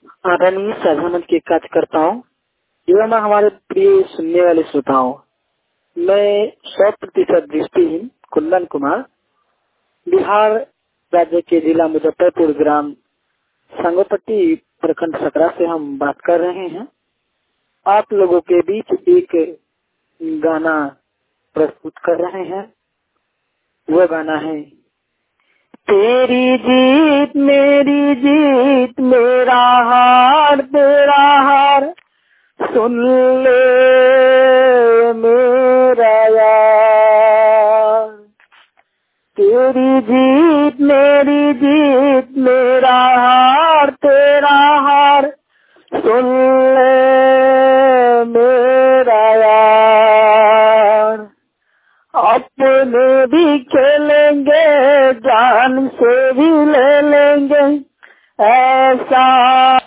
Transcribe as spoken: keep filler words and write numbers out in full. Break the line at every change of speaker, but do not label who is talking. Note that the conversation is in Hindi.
आदरणीय साझा मंच के कार्यकर्ताओं एवं हमारे प्रिय सुनने वाले श्रोताओं, मैं सौ प्रतिशत दृष्टिहीन कुंदन कुमार बिहार राज्य के जिला मुजफ्फरपुर ग्राम संगोपट्टी प्रखंड सकरा से हम बात कर रहे हैं। आप लोगों के बीच एक गाना प्रस्तुत कर रहे हैं। वह गाना है तेरी जीत मेरी जीत मेरा हार तेरा हार, सुन ले मेरा यार। तेरी जीत मेरी जीत मेरा हार तेरा हार, सुन ले मेरा यार। अपने भी खेलेंगे जान से भी ले लेंगे ऐसा